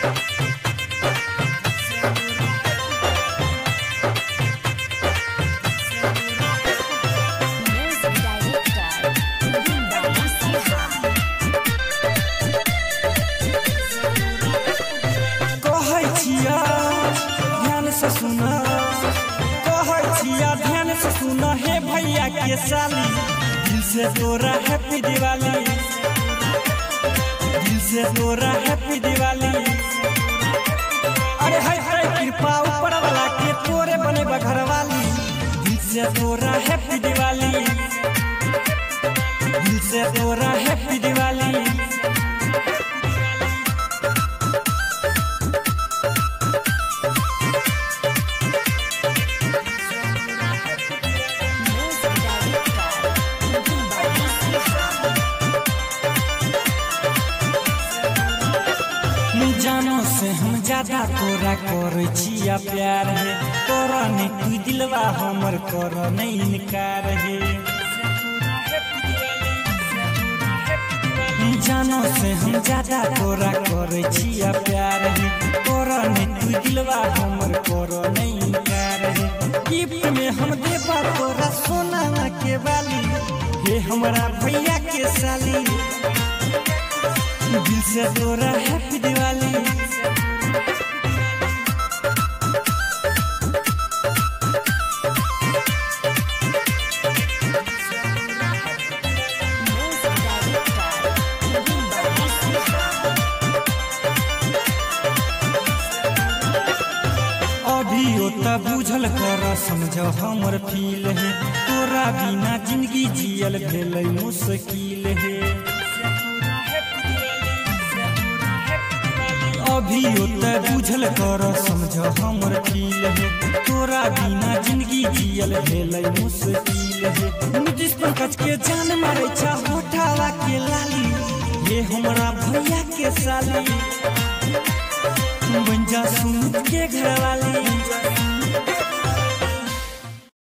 ध्यान से सुना है भैया के साली, दिल से तोरा हैप्पी दिवाली, दिल से तोरा हैप्पी दिवाली। अरे हाय हाय कृपा ऊपर वाला के तोरे बने घरवाली, दिल से तोरा हैप्पी दिवाली, दिल से तोरा हैप्पी दिवाली। जानो से हम ज्यादा तोरा करे छिया प्यार है, तोरा ने तू दिलवा हमर कर नहीं इनकार है। जानो से हम ज्यादा तोरा करे छिया प्यार है, तोरा ने तू दिलवा हमर कर नहीं इनकार है। गिफ्ट में हम देबा तोरा सोना के बाली, हे हमरा भैया के साली, दिल से तोरा हैप्पी दिवाली। अभी ओता बुझल कर समझो हमर फील है, तोरा बिना जिंदगी जियल भेल मुश्किल है। अभी ओते बुझल कर समझो हमर फील है, तोरा बिना जिंदगी जियल भेल मुश्किल है। नीतीश पंकज के जान मारे छा होठावा के लाली, ये हमरा भैया के साली, बंजा सुन के घर